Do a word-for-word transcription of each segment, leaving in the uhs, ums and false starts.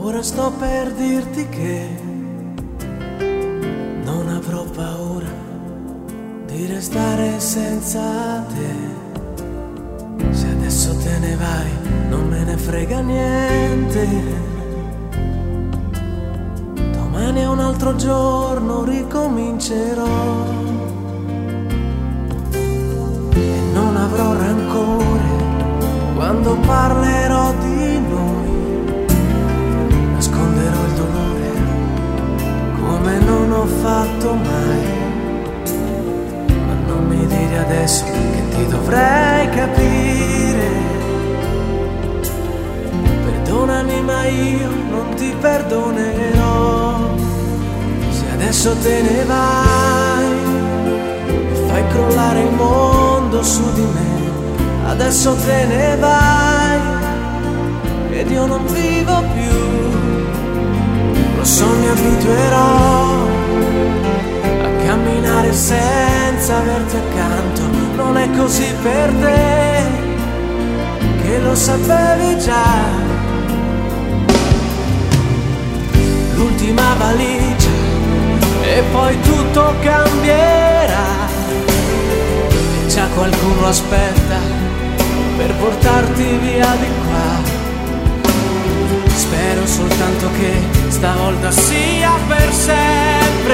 Ora sto per dirti che non avrò paura di restare senza te. Se adesso te ne vai non me ne frega niente. Domani è un altro giorno, ricomincerò e non avrò rancore quando parlerò di noi. Nasconderò il dolore come non ho fatto mai. Ma non mi dire adesso che ti dovrei capire. Perdonami ma io non ti perdonerò. Se adesso te ne vai e fai crollare il mondo su di me, adesso te ne vai ed io non vivo più. Lo so, mi abituerò a camminare senza averti accanto. Non è così per te, che lo sapevi già. L'ultima valigia e poi tutto cambierà. E già qualcuno aspetta per portarti via di qua. Spero soltanto che stavolta sia per sempre.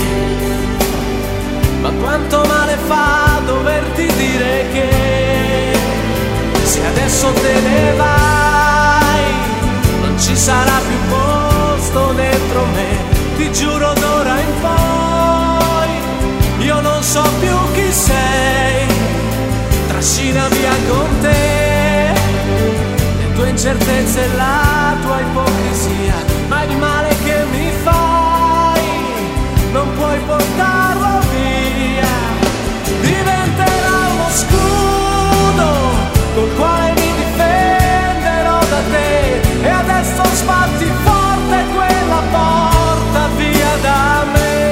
Ma quanto male fa doverti dire che se adesso te ne vai non ci sarà più posto dentro me. Ti giuro d'ora in poi io non so più chi sei. Trascina via con te le tue incertezze e la tua ipocrisia, ma il male che mi fai non puoi portarlo via. Diventerà uno scudo col quale mi difenderò da te. E adesso sbatti forte quella porta via da me.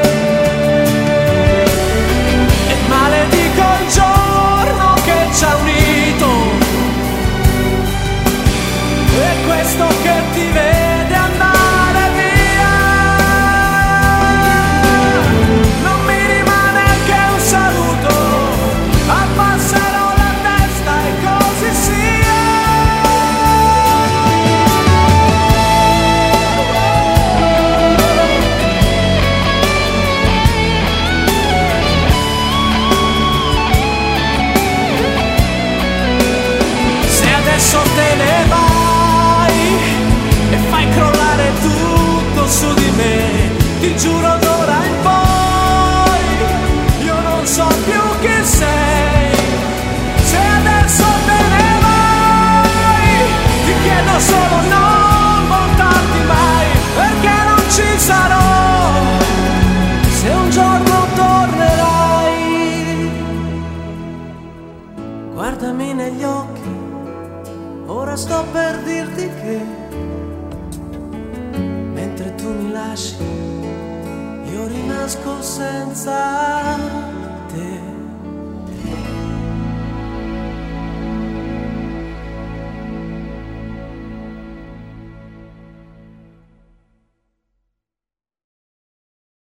E maledico il giorno che ci ha unito, e questo che ti vede andare via. Non mi rimane che un saluto, abbasserò la testa e così sia. Se adesso te ne vai e fai crollare tutto su di me, ti giuro d'ora in poi io non so più chi sei. Se adesso te ne vai ti chiedo solo non voltarti mai, perché non ci sarò se un giorno tornerai. Guardami negli occhi, ora sto per dirti che mentre tu mi lasci io rinasco senza